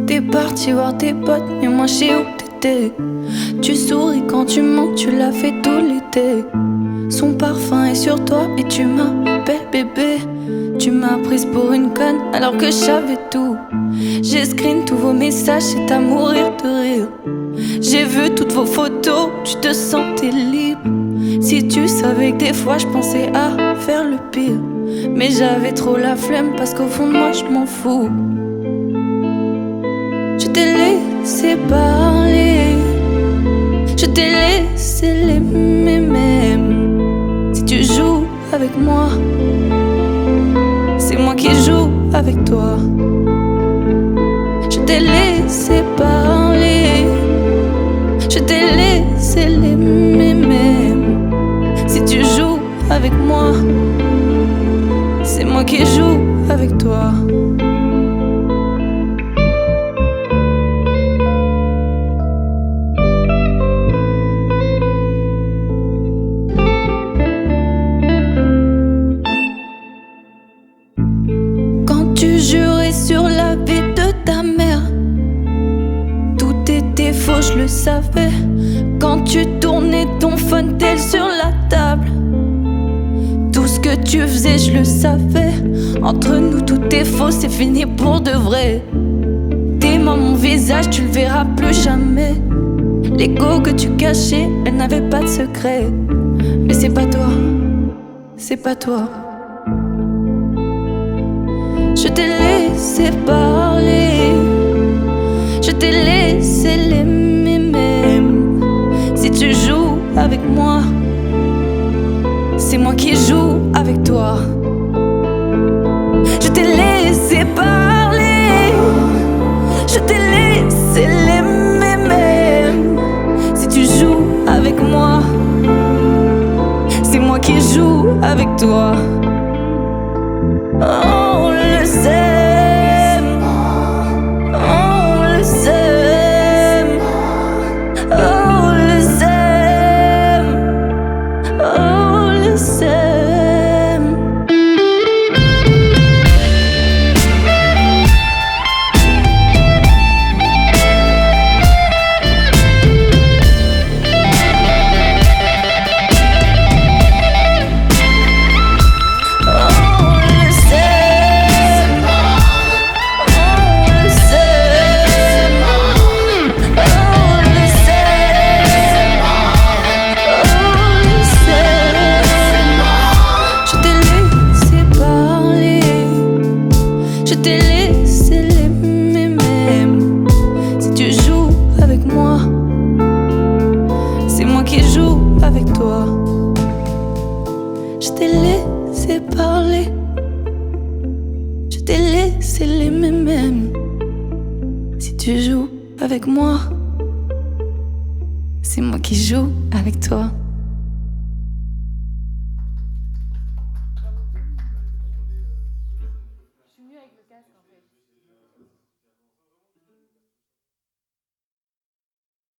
T'es parti voir tes potes, mais moi je sais où t'étais. Tu souris quand tu mens, tu l'as fait tout l'été. Son parfum est sur toi et tu m'appelles bébé. Tu m'as prise pour une conne alors que je savais tout. J'ai screen tous vos messages, c'est à mourir de rire. J'ai vu toutes vos photos, tu te sentais libre. Si tu savais que des fois je pensais à faire le pire, mais j'avais trop la flemme parce qu'au fond de moi je m'en fous. Je t'ai laissé parler, je t'ai laissé l'aimer même. Si tu joues avec moi, c'est moi qui joue avec toi. Je t'ai laissé parler, je t'ai laissé l'aimer même. Si tu joues avec moi, c'est moi qui joue avec toi. Quand tu jurais sur la vie de ta mère, tout était faux, je le savais. Quand tu tournais ton phone tel sur la table, tout ce que tu faisais, je le savais. Entre nous, tout est faux, c'est fini pour de vrai. T'aimais mon visage, tu le verras plus jamais. L'ego que tu cachais, elle n'avait pas de secret. Mais c'est pas toi, c'est pas toi. Je t'ai laissé parler, je t'ai laissé l'aimer même. Si tu joues avec moi, c'est moi qui joue avec toi. Je t'ai laissé parler, je t'ai laissé l'aimer même. Si tu joues avec moi, c'est moi qui joue avec toi. On le sait, on le sait, on le sait, on le sait. Je t'ai laissé l'aimer même. Si tu joues avec moi, c'est moi qui joue avec toi. Je t'ai laissé parler, je t'ai laissé l'aimer même. Si tu joues avec moi, c'est moi qui joue avec toi.